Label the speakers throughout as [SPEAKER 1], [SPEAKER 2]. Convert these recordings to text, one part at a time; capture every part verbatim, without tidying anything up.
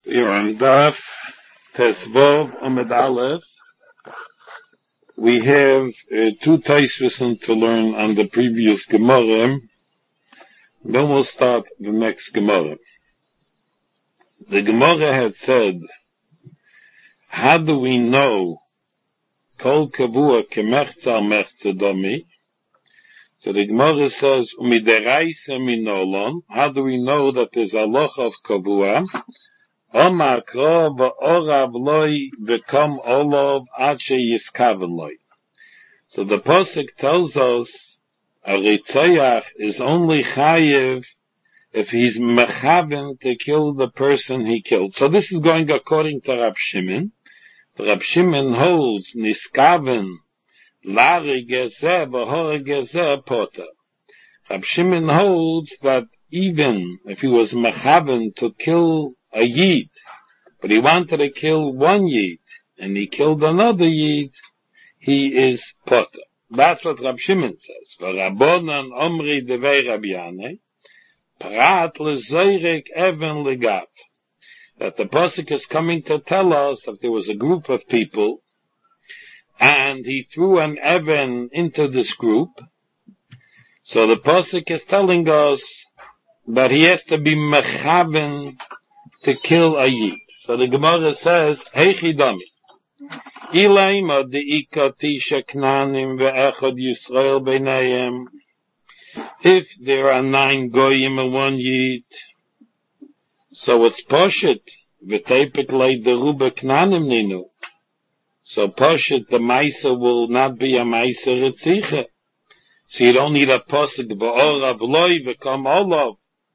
[SPEAKER 1] You're on Daf Tesvov Amud Aleph. We have uh, two Taisvisen to learn on the previous Gemara. Then we'll start the next Gemara. The Gemara had said, how do we know Kol Kavua Kemechza Mechza Domi? So the Gemara says, Umideraisa Minolon. How do we know that there's a loch of Kavua? Omar kro v'orav loy v'kom olov ad sheyiskaven loy. So the Pasuk tells us a Ritzoyach is only chayiv if he's mechaven to kill the person he killed. So this is going according to Rab Shimon. Rab Shimon holds niskaven lari gezeh v'hore gezeh pota. Rab Shimon holds that even if he was mechaven to kill a Yid, but he wanted to kill one Yid, and he killed another Yid, he is potter. That's what Rab Shimon says. V'rabonan omri devei Rabbi Yanai, prat lezoyrek even legat. That the Pasuk is coming to tell us that there was a group of people, and he threw an even into this group. So the Pasuk is telling us that he has to be mechaven to kill a Yid. So the Gemara says, Heichi Dami. Ilayma de'ika tisha knanim ve'echad Yisrael b'neihem. If there are nine goyim and one Yid, so it's Poshet. V'teipet lei deruba knanim ninu. So Poshet, the Maisa will not be a Maisa Ritzicha. So you don't need a Posek v'orav loy v'kom olav.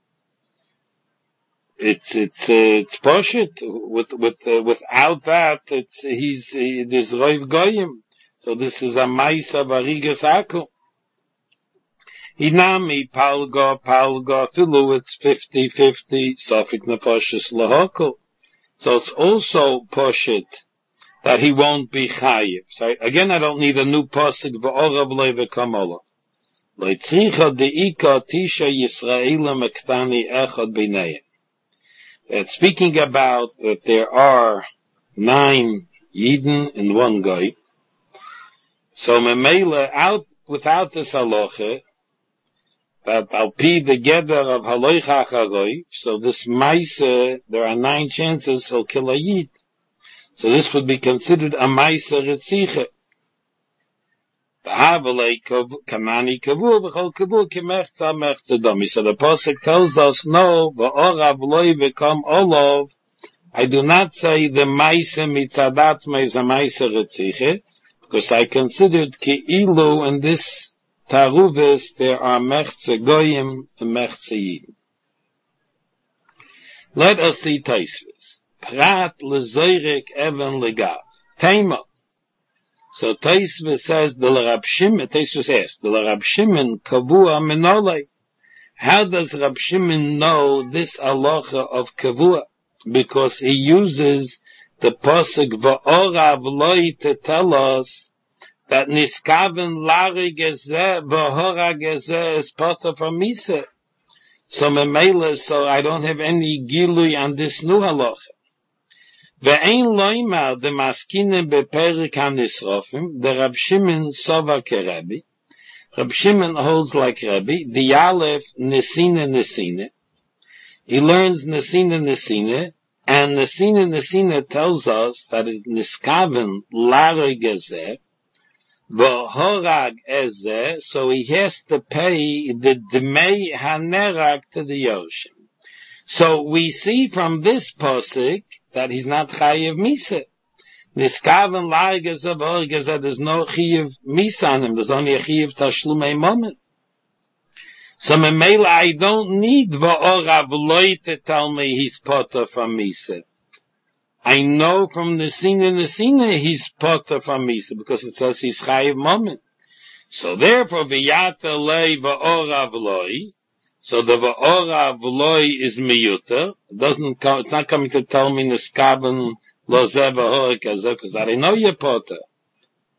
[SPEAKER 1] It's it's uh, it's Poshet. With with uh, without that, it's he's he, there's Roiv Goyim. So this is a Maisa Varigas Aku. Inami Palga Palga Filu. It's fifty fifty. Sofik Nefashis Lahoko. So it's also Poshet that he won't be Chayiv. So again, I don't need a new Posek v'orav loy v'kamola. Leitzricha de'ika tisha Yisraela mektani echad b'neihem. It's speaking about that there are nine Yidden and one guy. So Memela, out without this halacha, that al pi the gather of haloicha charoif, so this Maisa, there are nine chances he'll kill a Yid. So this would be considered a Maisa Ritzicha. So the Pasuk tells us, no, v'orav loy v'kom olav. I do not say the Maisa mitzadatzma is a Maisa Ritziche, because I considered ki'ilu in this Taruvis there are mechze goyim and mechze yidin. Let us see Taisvis. Prat lezoyrek even legav. Tema. So Taisvis says, the Rab Shimon, Taisvis asks, the Rab Shimon kavua minolei. How does Rab Shimon know this halacha of kavua? Because he uses the pasuk v'orav loy to tell us that niskaven lari gezeh v'hora gezeh is potter from Misa. So memela, so I don't have any gilui on this new halacha. Ve'ein loimar de maskinen beperik hanisrofim, the Rab Shimon sova kerebi. Rab Shimon holds like Rabbi, the Aleph nesine nesine. He learns nesine nesine, and nesine nesine tells us that it's niskaven lari gezeh, v'horag ezeh, so he has to pay the dmei hanerag to the Yoshim. So we see from this pasuk that he's not chayiv misa. Niskaven lari gezeh v'horag ezeh, there's no chayiv misa on him, there's only a chayiv tashlumei moment. So memela, I don't need v'orav loy to tell me he's potter from misa. I know from Nesina Nesina he's potter from Misa, because it says he's chayiv moment. So therefore, v'yata lei v'orav loy, so the v'orav loy is miyuta. It doesn't come, it's not coming to tell me neskaben lo zeh v'hora kazeh, because I know you're potter.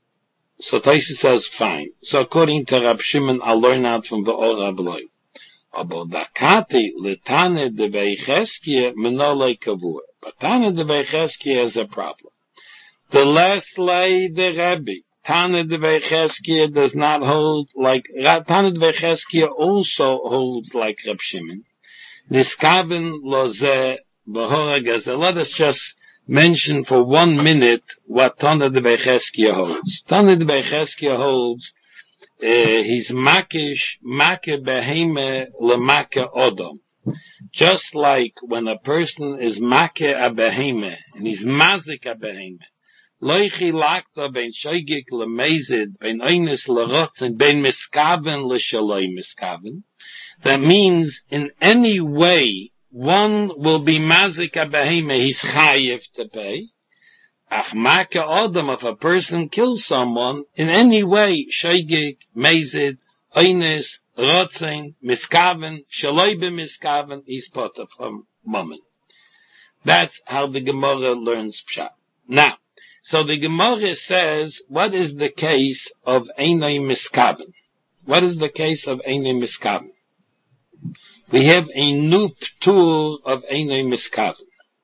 [SPEAKER 1] So Taisi says, fine. So according to Rab Shimon, I'll learn out from v'orav loy. Aber dakati letane de Beicheskia menole kavur. But Tane de Beicheskia has a problem. The last lay the Rebbe. Tane de Beicheskia does not hold like, Tane de Beicheskia also holds like Reb Shimon. Niskaven loze b'hora gazel. Let us just mention for one minute what Tane de Beicheskia holds. Tane de Beicheskia holds uh, he's makish, make beheme lemake odom. Just like when a person is make a beheme, and he's mazik a beheme, loichi lakta ben shoygik lemezid, ben oines lerotz, and ben miskaven leshaloi miskaven. That means in any way, one will be mazik a beheme, he's chayiv to pay. Ach make odom, if a person kills someone, in any way, shoygik, mezid, oines, rotzen, miskaven, shaloi be miskaven, he's potter from moment. That's how the Gemara learns pshat. Now, so the Gemara says, what is the case of einay miskaven? What is the case of einay miskaven? We have a new tool of einay miskaven.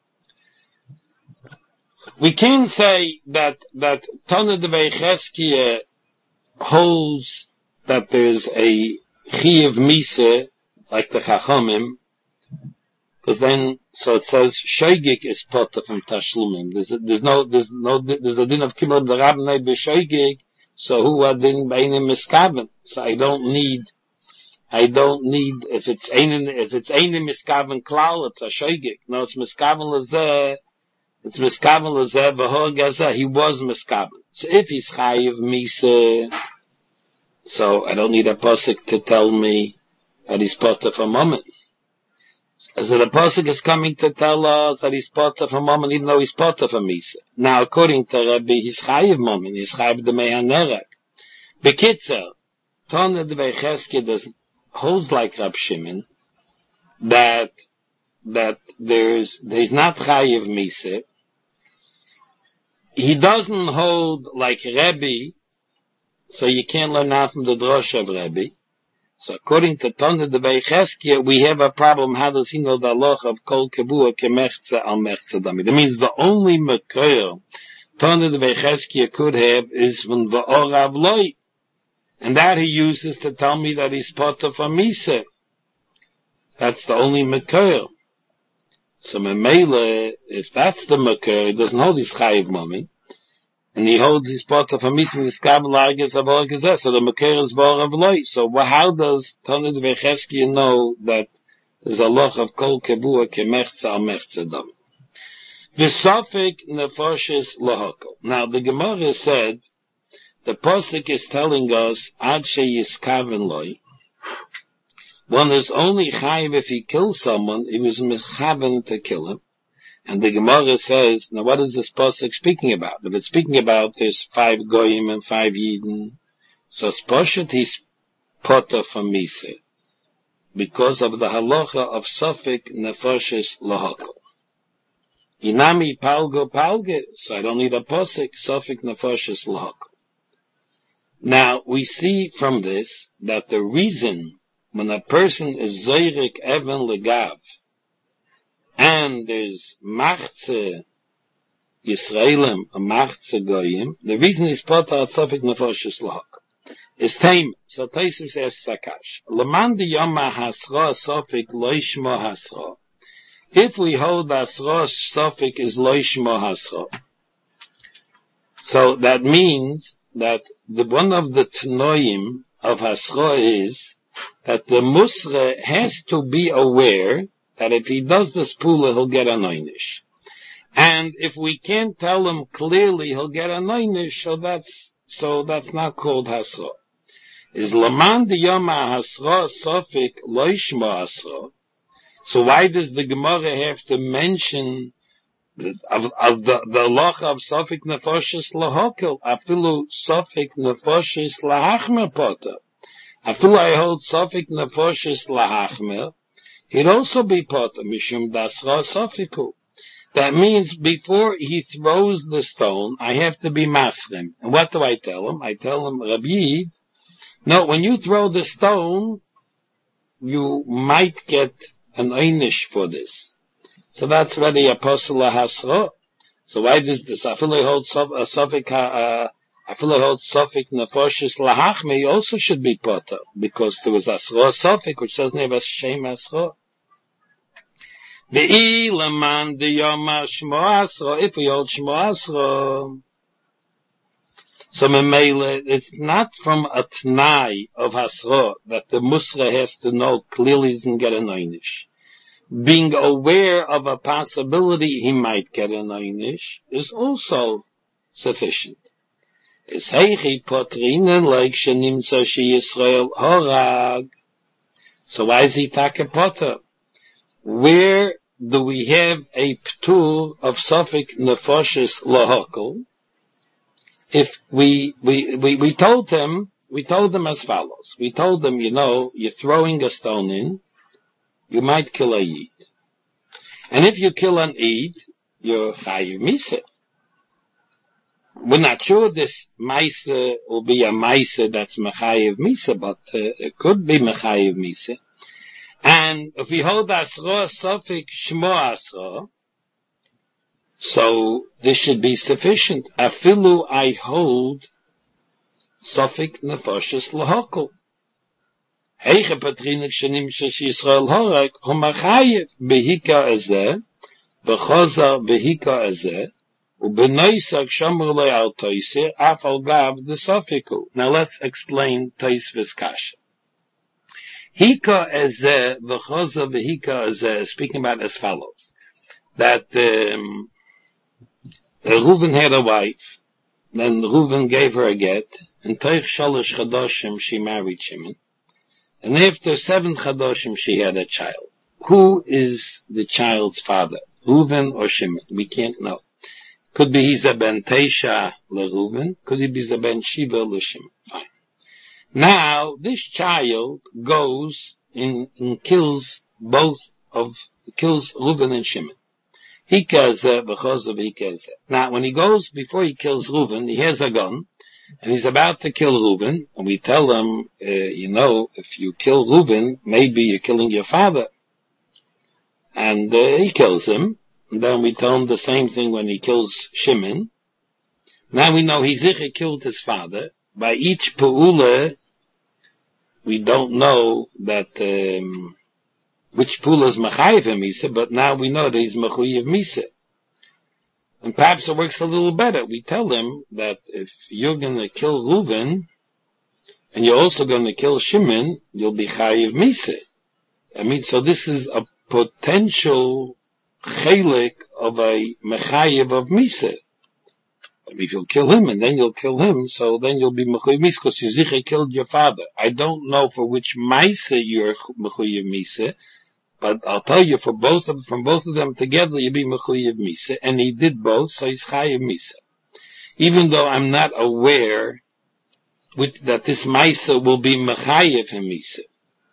[SPEAKER 1] We can say that, that Tane de Beicheskia holds that there's a Chiyav Misa, like the Chachamim, because then, so it says, Shoygik is potter from Tashlumim. There's, there's no, there's no, there's a din of Kibbutz B'Rabnei B'Shoygik, so who are din B'Einim Miskaven? So I don't need, I don't need, if it's Einim, if it's Einim Miskaven Klal, it's a Shoygik. No, it's Miskaven Lazeh, it's Miskaven Lazeh B'Hor Gazeh, he was Miskaven. So if he's Chayiv Misa, so I don't need a pasuk to tell me that he's potter for a moment. So the pasuk is coming to tell us that he's potter for a moment, even though he's potter for Misa. Now, according to Rabbi, he's chayiv moment. He's chayiv the mehanerek. Bekitzer, Tane de Beicheskia does holds like Rab Shimon that that there's he's not chayiv Misa. He doesn't hold like Rebbe. So you can't learn out from the drosha of Rebbe. So according to Tane de Beicheskia, we have a problem. How does he know the halacha of kol kebua kemechza al mechza dami? That means the only makor Tane de Beicheskia could have is from the orav loy, and that he uses to tell me that he's potter for misa. That's the only makor. So memele, if that's the makor, he doesn't hold his chayiv moment. And he holds his potter for misa in the skab larges of all gazeh. So the makir is vor of loy. So how does Tane de Beicheskia know that there's a loch of kol kebua kemechza al mechza dam? V'safik nefoshes lahakol. Now the Gemara said, the posuk is telling us, ad she yiskaven loy. One is only chayiv if he kills someone, he was mechaven to kill him. And the Gemara says, now what is this pasuk speaking about? If it's speaking about there's five goyim and five yidden, so it's poshet he's potter from misa, because of the halacha of safik nefoshes lahakol. Inami palgo palge, so I don't need a pasuk, safik nefoshes lahakol. Now we see from this that the reason when a person is zoyrek even legav, and there's machze Yisraelim, a machze goyim, the reason he's potter at safik nefoshes lahakol is time. So Taisim says sakash. Leman di yoma hasra safik loishmo hasra. If we hold hasra safik is loishmo hasra, so that means that the one of the tnoim of hasra is that the musre has to be aware that if he does this pula, he'll get an oynish. And if we can't tell him clearly he'll get an oynish, so that's, so that's not called hasra. Is laman de yoma hasra sofik loishma hasra. So why does the Gemara have to mention of, of the, the loch of sofik nefoshes lahakol, afilu sofik nefoshes lahachmer potter. Afilu I hold sofik nefoshes lahachmer, he'd also be potter, mishum dasra sofiku. That means before he throws the stone, I have to be maschem. And what do I tell him? I tell him, Rabbi, no, when you throw the stone, you might get an einish for this. So that's where the apostle hasra. So why does this afilei hold a suffix uh afilei hold suffix nefoshes lahachme? He also should be potter because there was asra suffix which doesn't have a shame asra. The ilaman the yomar shmo asra. If we hold shmo asra, so memele, it's not from a t'nai of hasra that the musra has to know clearly he doesn't get an einish. Being aware of a possibility he might get an einish is also sufficient. Es heichi potrinen like shenimtza she Yisrael horag. So why is he take potter? Where do we have a ptur of suffix nefoshes lahokol? If we, we, we, we told them, we told them as follows. We told them, you know, you're throwing a stone in, you might kill a yid. And if you kill an yid, you're chayiv misa. We're not sure this misa will be a misa that's mechayiv misa, but uh, it could be mechayiv misa. And if we hold asra suffix shmo asra, so this should be sufficient. Afilu I hold suffix nefoshes lahokol. Heiche patrinik shenim shesh Yisrael horek humachayev behika ezeh v'chozar behika ezeh u'benoisak shamur lo al toise af al gav the suffiku. Now let's explain Tosfos kasha. Hika ezeh v'chozar behika ezeh, speaking about as follows, that um, Reuven had a wife, then Reuven gave her a get, and Toich Shalosh Chadoshim she married Shimon, and after seven Chadoshim she had a child. Who is the child's father, Reuven or Shimon? We can't know. Could be he's a ben Teisha le Reuven, could he be a ben Shiva le Shimon. Fine. Now, this child goes and, and kills both of, kills Reuven and Shimon. Now, when he goes, before he kills Reuven, he has a gun, and he's about to kill Reuven, and we tell him, uh, you know, if you kill Reuven, maybe you're killing your father. And uh, he kills him, and then we tell him the same thing when he kills Shimon. Now we know he zicha killed his father. By each pe'ula, we don't know that, um, which pula is mechayiv misa, but now we know that he's mechayiv misa. And perhaps it works a little better. We tell him that if you're going to kill Reuven, and you're also going to kill Shimon, you'll be chayiv misa. I mean, so this is a potential chelik of a mechayiv of misa. If you'll kill him, and then you'll kill him, so then you'll be mechayiv misa, because you zicha killed your father. I don't know for which misa you're mechayiv misa, but I'll tell you, for both of, from both of them together, you'll be mechuyev misa, and he did both, so he's chayev misa. Even though I'm not aware with, that this misa will be mechayev misa.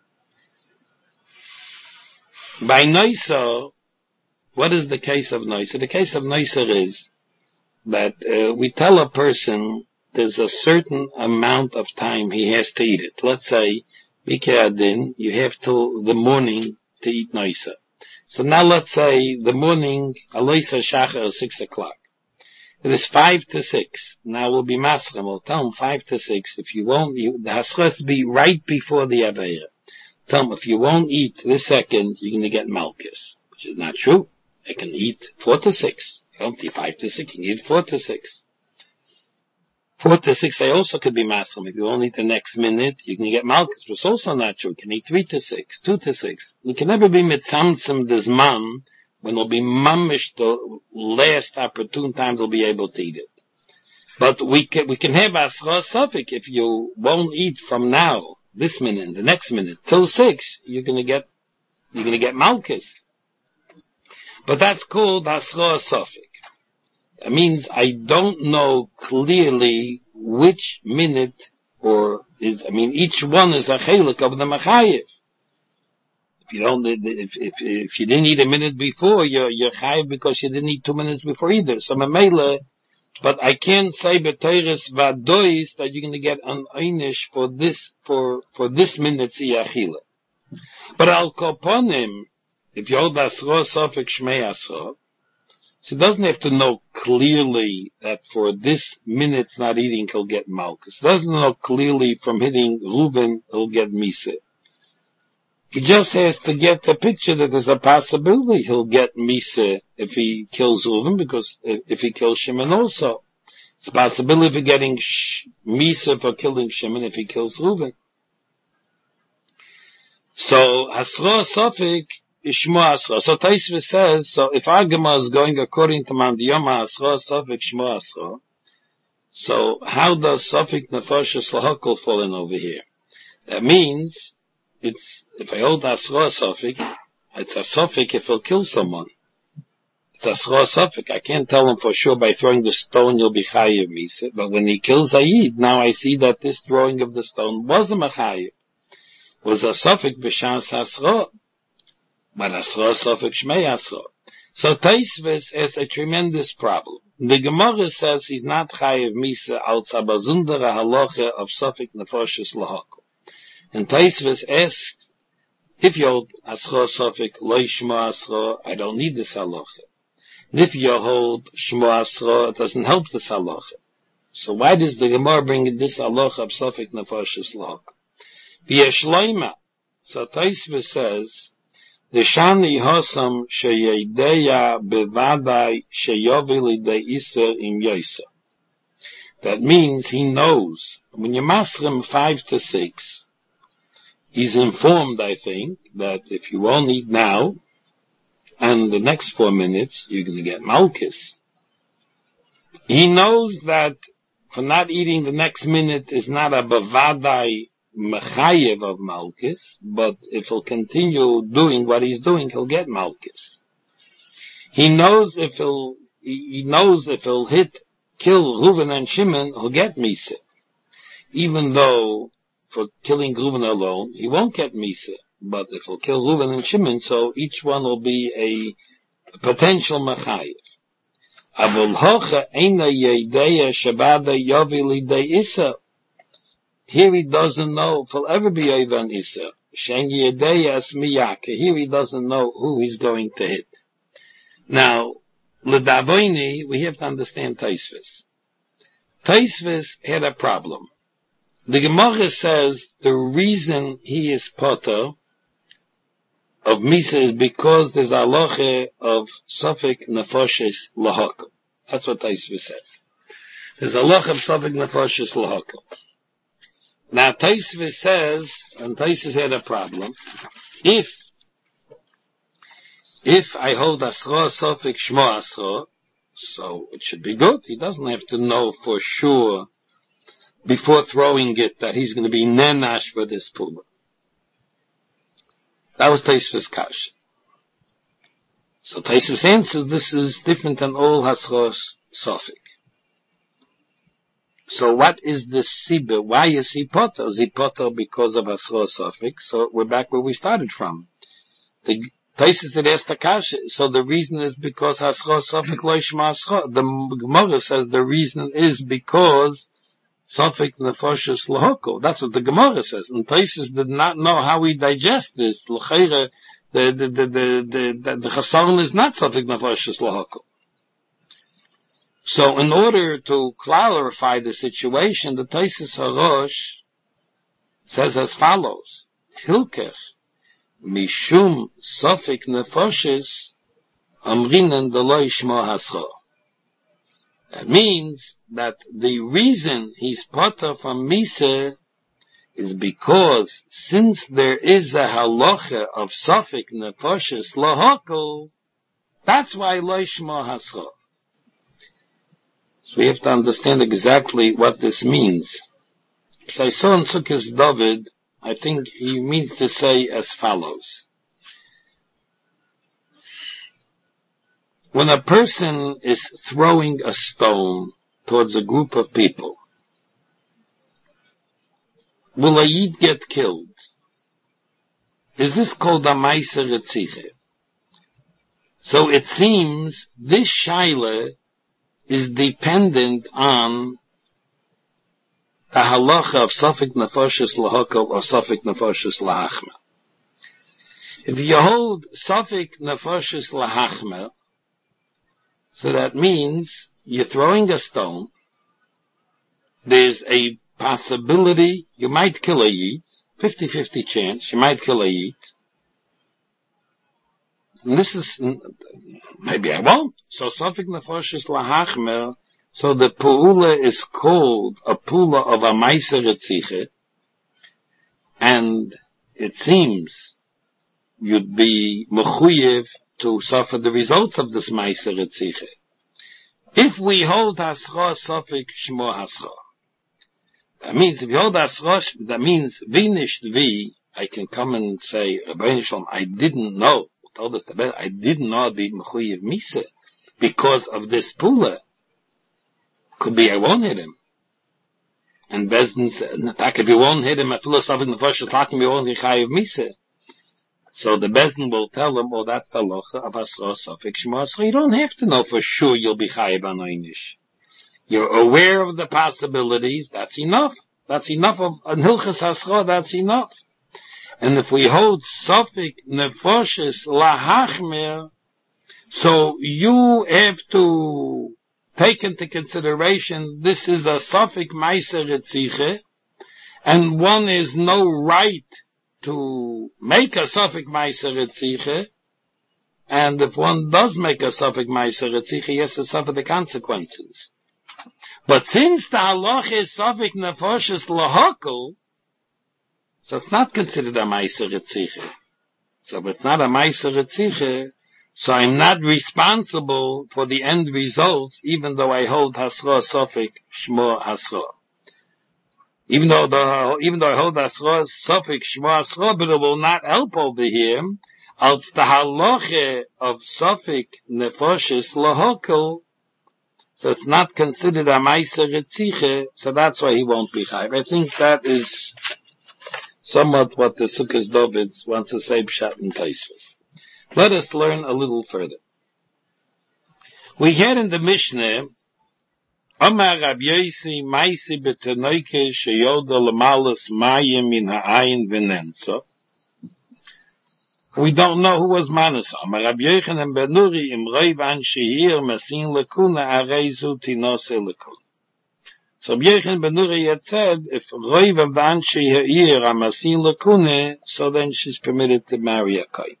[SPEAKER 1] By noisa, what is the case of noisa? The case of noisa is that uh, we tell a person there's a certain amount of time he has to eat it. Let's say, Mikadin, you have till the morning to eat noisa. So now let's say the morning, Aloisa Shachar is six o'clock. It is five to six. Now we'll be maschem. We'll tell him five to six. If you won't, you, the haschos be right before the Aveira. Tell him if you won't eat this second, you're going to get malchus. Which is not true. They can eat four to six. You don't eat five to six, you can eat four to six. Four to six, they also could be maschem. If you won't eat the next minute, you can get malchus. But it's also not true. You can eat three to six, two to six. You can never be mitzamtzim this man when it'll be mamish the last opportune time they'll be able to eat it. But we can, we can have asra safik. If you won't eat from now, this minute, the next minute, till six, you're gonna get, you're gonna get malchus. But that's called asra safik. That means I don't know clearly which minute, or is, I mean, each one is a chelik of the machayev. If you don't, if, if, if you didn't eat a minute before, you're, you're chayev because you didn't eat two minutes before either. So memela, but I can't say b'toiris vadois that you're going to get an einish for this, for, for this minute's yachila. But al koponim, if you hold asro sofik shmei asro, so he doesn't have to know clearly that for this minute's not eating he'll get malchus. He doesn't know clearly from hitting Reuven he'll get misa. He just has to get the picture that there's a possibility he'll get misa if he kills Reuven, because if he kills Shimon also. It's a possibility of getting sh- misa for killing Shimon if he kills Reuven. So, Hasra Sofik is Shmo Asra. So, Taisva says, so if our Gemara is going according to Mandiyama Hasra Sofik Shmo Asra, so how does Sofik Nefashos Lahakol fall in over here? That means, it's, if I hold Hasra Sofik, it's a Sofik if he'll kill someone. It's a Hasra Sofik. I can't tell him for sure by throwing the stone you'll be Chayiv Misa. But when he kills Ayid, now I see that this throwing of the stone was a Machayiv. Was a Sofik b'shas Hasra, but Hasra Sofik Shmei Hasra. So Taisvis has a tremendous problem. The Gemara says he's not Chayiv Misa al Tzabazundara halacha of Sofik Nefashos Lahakol. And Taisvis asks, if you hold Hasra Sofik Lo Shmo Hasra, I don't need this halacha. And if you hold Shmo Hasra, it doesn't help this halacha. So why does the Gemara bring this halacha of Sofik Nefashos Lahakol? V'yeshloima. So Taisva says, the shani hosam sheyedeya bevadai sheyovili de iser im yosa. That means he knows, when you masrim five to six, he's informed, I think, that if you won't eat now, and the next four minutes, you're going to get malchus. He knows that for not eating the next minute is not a bevadai mechayev of malchus, but if he'll continue doing what he's doing, he'll get malchus. He knows if he'll, he knows if he'll hit, kill Reuven and Shimon, he'll get misa. Even though for killing Reuven alone, he won't get misa. But if he'll kill Reuven and Shimon, so each one will be a potential mechayev. Avol hocha eina yedeya shabada yovili de isa. Here he doesn't know if he'll ever be Eivan Isa. Shen Yedeyas Miyake. Here he doesn't know who he's going to hit. Now, L'Davoini, we have to understand Taisvis. Taisvis had a problem. The Gemara says the reason he is potter of Misa is because there's a halacha of Sofik Nefashos Lahakol. That's what Taisvis says. There's a halacha of Sofik Nefashos Lahakol. Now, Taisvis says, and Taisvis had a problem, if, if I hold Asra Sofik Shmo Asra, so it should be good. He doesn't have to know for sure, before throwing it, that he's going to be nenash for this puma. That was Taisvis Kash. So Taisvis answers, this is different than all Asra Sofik. So what is the sibah? Why is he potter? Is he potter because of Asra Sofik? So we're back where we started from. The Taisus that asked the kasha. So the reason is because Asra Sofik lo yishma Asra. The Gemara says the reason is because Sofik Nefashos Lahakol. That's what the Gemara says. And Taisus did not know how we digest this. L'cheira, the the the the the the Chassaron is not Sofik Nefashos Lahakol. So in order to clarify the situation, the Taisus Harosh says as follows: Hilkech mishum Sofik Nefashos amrinan de lo yishma Hasra. That means that the reason he's potter from Misa is because since there is a halacha of Sofik Nefashos Lahakol, that's why lo yishma Hasra. So we have to understand exactly what this means. So I saw in Sukkos David, I think he means to say as follows. When a person is throwing a stone towards a group of people, will a Yid get killed? Is this called a Meiser Retziche? So it seems this Shaila is dependent on the halacha of Sofik Nefashos Lahakol or Sofik Nefashos Lahachma. If you hold Safik Nefoshes Lahachmer, so that means you're throwing a stone, there's a possibility you might kill a Yid, fifty-fifty chance, you might kill a Yid. And this is, maybe I won't. So Safik Nefoshes Lahachmer, so the Pu'ula is called a Pu'ula of a Meiser Etziche, and it seems you'd be mechuyev to suffer the results of this Meiser Etziche. If we hold Hascha Safik Shmo Hascha, that means if you hold Hascha, that means vi nicht vi, I can come and say, Rabbeinu Shalom, I didn't know, told us the best, I didn't know I'd be mechuyev Misa, because of this Pula. Could be I won't hit him. And Bezdin said, if you won't hit him, a philosophic nefesh talking, you won't be chayiv Misa. So the Bezdin will tell them, oh, that's the locha of Hasra Safik Shmo Hasra. You don't have to know for sure you'll be chayiv anoinish. You're aware of the possibilities, that's enough. That's enough of an hilchas Hasra, that's enough. And if we hold Safik nefoshes lahachmer, so you have to take into consideration this is a Safik Meiser Etziche, and one is no right to make a Safik Meiser Etziche, and if one does make a Safik Meiser Etziche, he has to suffer the consequences. But since the halach is Safik Nefoshes Lahakol, so it's not considered a Meiser Etziche. So if it's not a Meiser Etziche, so I'm not responsible for the end results, even though I hold Hasra Safik Shmo Hasra. Even though the, even though I hold Hasra Safik Shmo Hasra, but it will not help over here, als the halacha of Safik Nefoshes Lahakol, so it's not considered a Meiser Etziche, so that's why he won't be chayiv. I think that is somewhat what the Sukkos David wants to say Pshat and Tosfos. Let us learn a little further. We hear in the Mishnah, Amar Rab Yosi Maisi B'Tanoike Sheyoda L'Malus Mayim Min Ha'ayin V'Nenso. We don't know who was Manus. Amar Rab Yochanan Ben Nuri Im Reiv An Shehir Masin Lekuna Areizu Tinose Lekuna. So Rab Yochanan Ben Nuri had said, if Reiv of the An Shehir Masin Lekuna, so then she's permitted to marry a kohen.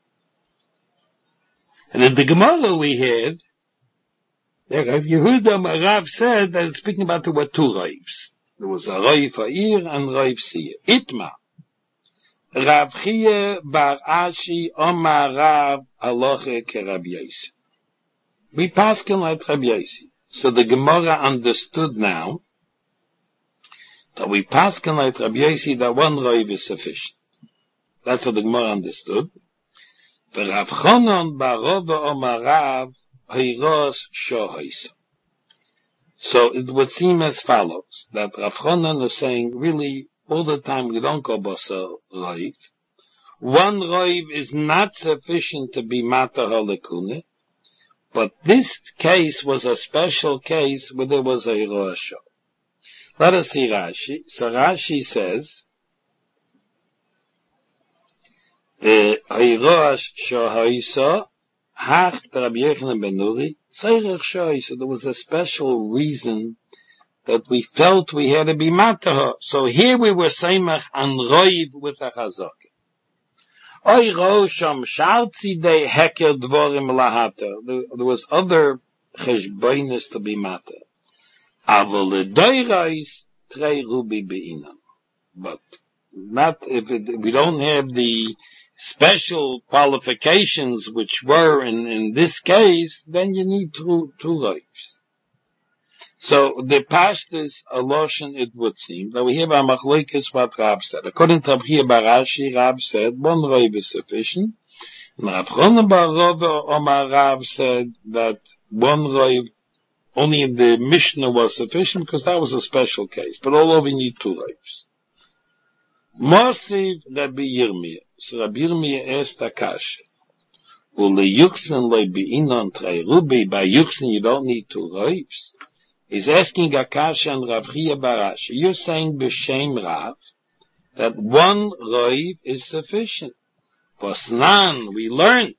[SPEAKER 1] And in the Gemara we had, the Rav Yehuda Rav said that it's speaking about there were two Ravs. There was a Rav Ha'ir and Rav Siyah. Itma. Rav Chia Bar Ashi Omar Rav Halacha Ke Rav Yosi. We paskin like Rav Yosi. So the Gemara understood now that we paskin like Rav Yosi that one Rav is sufficient. That's what the Gemara understood. The Rav Chonon Barova Omar Rav Heiros Shohais. So it would seem as follows, that Rav Chonon is saying, really, all the time we don't go Basa Raiv. One Raiv is not sufficient to be Mata Halakune, but this case was a special case where there was a Hirosho. Let us see Rashi. So Rashi says, Heirosh Shohaisa, Hach Rabbi Yochanan Ben Nuri, Seirech Shohaisa. There was a special reason that we felt we had to be Mataha. So here we were Seimach and Roiv with a Chazak. Oy Rosham Shaltzi de Heker Dvorim Lahata. There was other Cheshboinus to be Mata. Avol Ledoirais Trei Rubi Beinam. But not if it, we don't have the special qualifications which were in, in this case, then you need two, two lives. So the pashtus aloshin, it would seem, that we have a machlokes what Rab said. According to Rabbi Bar Ashi, Rab said one roiv is sufficient. And Rav Chonon Bar Rava Omar Rab said that one roiv, only in the Mishnah was sufficient because that was a special case. But all over you need two roivs. Mosiv Rabbi Yirmiyah. So Rabbi Yirmiyah asked Akash, Ule Yuchsen le Beinon Trei Rubi, by Yuchsen you don't need two roivs. He's asking Akash and Rav Chia Barash, you're saying B'Shem Rav, that one roiv is sufficient. Bosnan, we learned.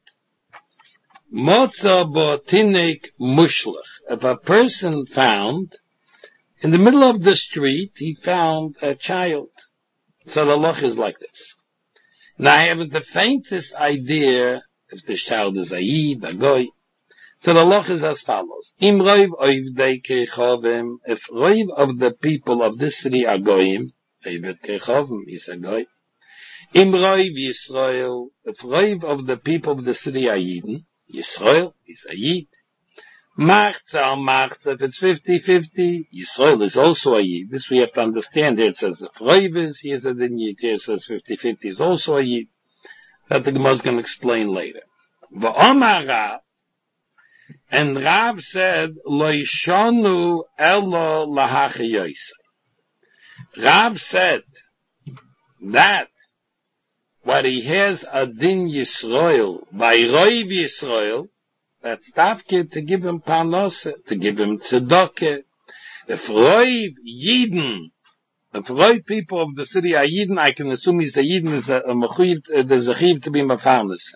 [SPEAKER 1] Motza botinik mushlach. If a person found, in the middle of the street, he found a child. So the loch is like this. Now I haven't the faintest idea if this child is a yid, a goy. So the loch is as follows. Im roiv oivdei kechovim, if roiv of the people of this city are goyim, oived kechovim is a goy. Im roiv Yisrael, if roiv of the people of the city are yidden, Yisrael is a yid. Machza al machza, if it's fifty-fifty, Yisrael is also a yid. This we have to understand. Here it says if roiv is, he is a din yid. Here it says fifty-fifty is also a yid. That the Gemara is going to explain later. V'omar Rav, and Rav said, Lo yishonu elo lahachayoisei. Rav said that what he has a din Yisrael, by roiv Yisrael, that's tafke to give him parnasa, to give him tzedakah. If roiv Yidden, if roiv people of the city are Yidden, I can assume he's a Yidden, is a, a mechuyev, there's a chiv to be mafarnas.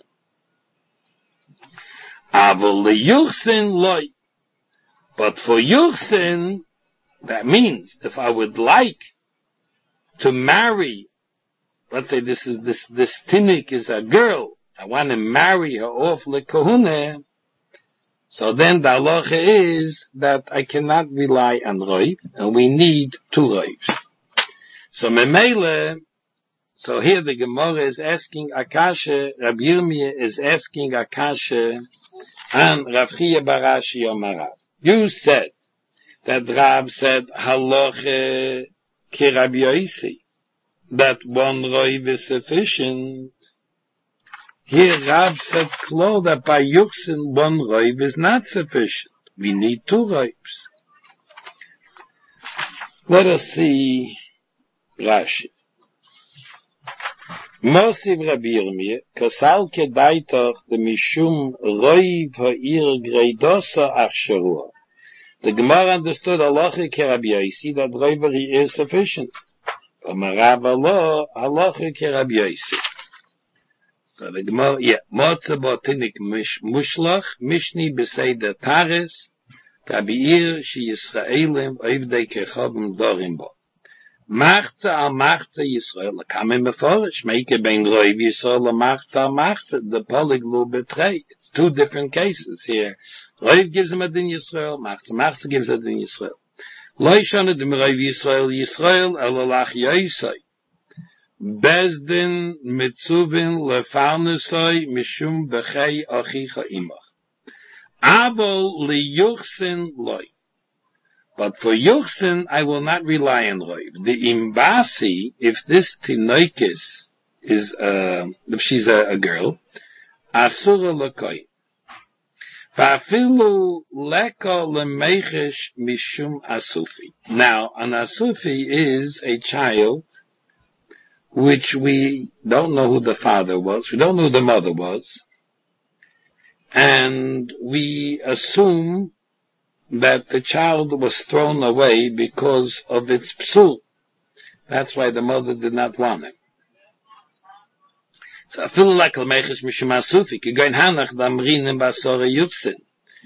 [SPEAKER 1] Avol leyuchsin loy. But for yuchsin, that means if I would like to marry, let's say this is this this tinnik is a girl, I want to marry her off lekahuna. So then the halacha is that I cannot rely on roiv, and we need two roivs. So memele, so here the Gemara is asking Akasha, Rabbi Yirmiyah is asking Akasha, and Rav Chia Barashi Omarav. You said that Rav said halacha ki Rabbi Yosi, that one roiv is sufficient. Here Rav said clear that by yuchsin one roiv is not sufficient. We need two roivs. Let us see Rashi. Mosiv Rabbi Yirmiyah, kasal kedaitoch the mishum roiv ha'ir greidosa achsherua. The Gemara understood halacha ki Rabbi Yosi that roiv is sufficient. Amarav Allah halacha ki Rabbi Yosi. So the Gemara, yeah, Motza botinik mushlach, mishni b'seida taris, kabir she Yisraelim, oivdei kechavim dorim bo. Machza al machza Yisrael, kamen meforish, meike ben roiv Yisrael, machza al machza, the polyglu betray. It's two different cases here. Roiv gives him a din Yisrael, machza, machza gives a din Yisrael. Lo yishanu dem roiv Yisrael, Yisrael, elalach yoisai. Bezdin mitzuvin lefarnesoi mishum bechei achicha imach. Avol liyuchsin loy. But for yuchsin, I will not rely on roiv. The imbasi, if this tinoikis is, uh, if she's a, a girl, asura lekoi. Va'afilu leka lemechesh mishum asufi. Now, an asufi is a child which we don't know who the father was, we don't know who the mother was, and we assume that the child was thrown away because of its psul. That's why the mother did not want him. So, afilu like l'meches mishum asufi, ki goin hanach damrinim basore yuchsin.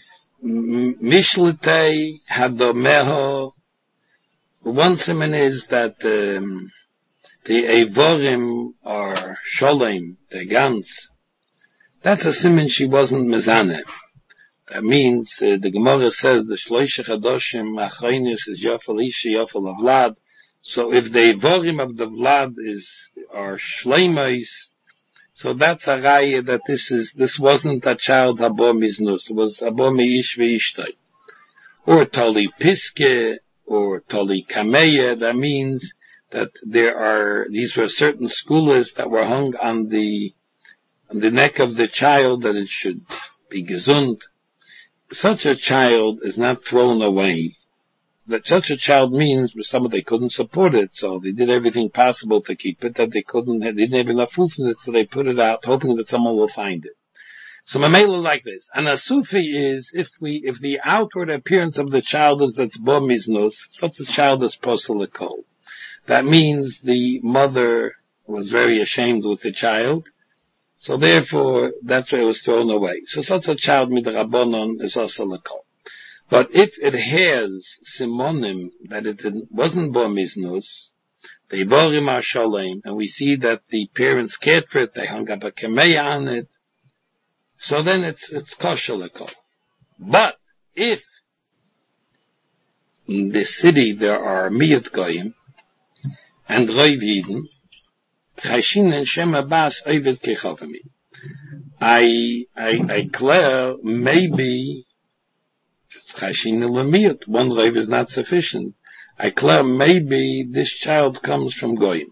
[SPEAKER 1] Mishlitei hadomeho, one simon is that, um, the Evorim are Sholem, the Gans. That's a siman she wasn't Mezaneh. That means, uh, the Gemara says, the Shloisha Chadoshim, Achainis is Yofel Isha, Yofel of Vlad. So if the Evorim of the Vlad is, are Shleimais, so that's a raya that this is, this wasn't a child Habo Miznus, it was Habo Meish Veishtai. Or Toli Piske, or Toli Kameya, that means that there are, these were certain schoolers that were hung on the, on the neck of the child that it should be gesund. Such a child is not thrown away. That such a child means some they couldn't support it, so they did everything possible to keep it, that they couldn't, they didn't have enough food for it, so they put it out, hoping that someone will find it. So Mamela like this. And a Sufi is, if we, if the outward appearance of the child is that's bo miznus, such a child is poselekol. That means the mother was very ashamed with the child,
[SPEAKER 2] So therefore, that's why it was thrown away. So such a child midrabanon is also lekol. But if it has simonim that it wasn't bar miznus, they vorim ashalem, and we see that the parents cared for it, they hung up a kameya on it, so then it's it's kosher lekol. But if in the city there are miyat goyim and roiv yidin, chashin and shem abbas oived kechavami. I I I declare maybe chashin lemiyat, one roiv is not sufficient. I declare maybe this child comes from goyim.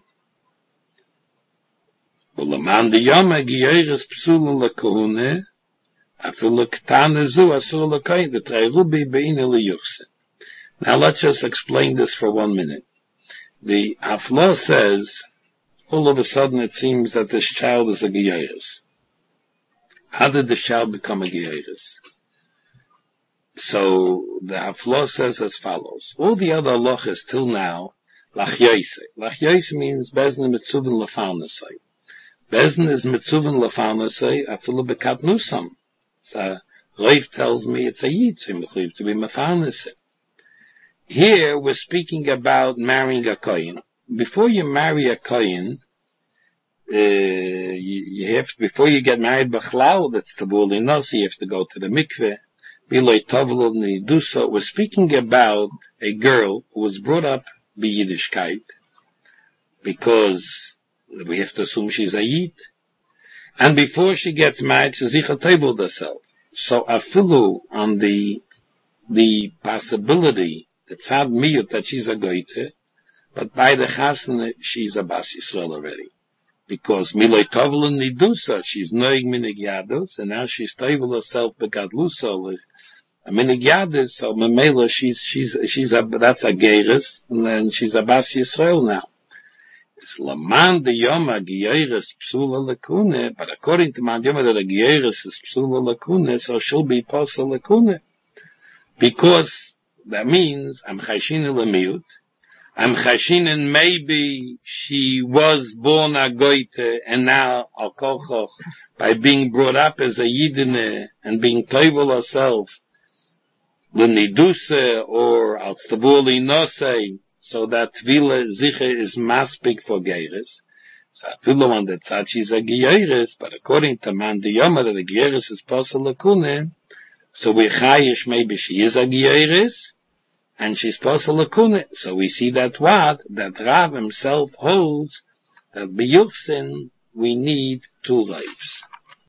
[SPEAKER 2] Uleman de yama giyeres psula lekahune, afilu ketane zu asur lekoyin, the treirubi beine liyuchse. Now let's just explain this for one minute. The Hafla says, all of a sudden it seems that this child is a giyeres. How did this child become a giyeres? So the Hafla says as follows. All the other halachas till now, lachyoise. Lachyoise means bezin mitzuvin lefarnasei. Bezin is mitzuvin lefarnasei afilu bekat nusam. So Rav tells me it's a yid, so mechuyev to be mefarnasei. Here we're speaking about marrying a kohen. Before you marry a kohen, uh, you, you have to, before you get married b'chlal, that's tabul inos, you have to go to the mikveh. We're speaking about a girl who was brought up by Yiddishkeit, because we have to assume she's a Yid. And before she gets married, she's zichatabled herself. So afilu on the, the possibility, the tzad miyut that she's a goite, but by the chasna, she's a bas Yisrael already. Because miloi tovel nidusa, she's noig minig yadus, and now she's table herself begadlusa, a minig yadus, so memela, she's, she's, she's a, that's a geirus, and then she's a bas Yisrael now. It's laman de yoma geirus psula lakune, but according to man yoma that a geirus is psula lakune, so she'll be posa lakune. Because that means, I'm chayshina lemiut, I'm chashinin maybe she was born a goite and now al kolchoch by being brought up as a yidine and being toivel herself l'niduse or al tzavuli nosei, so that tvila ziche is maspik for geiris. So afilu on the tzad she's a geiris, but according to man the yoma that a geiris is posel lakune, so we chayish maybe she is a geiris, and she's posel lakune. So we see that what? That Rav himself holds that b'yuchsin we need two lives.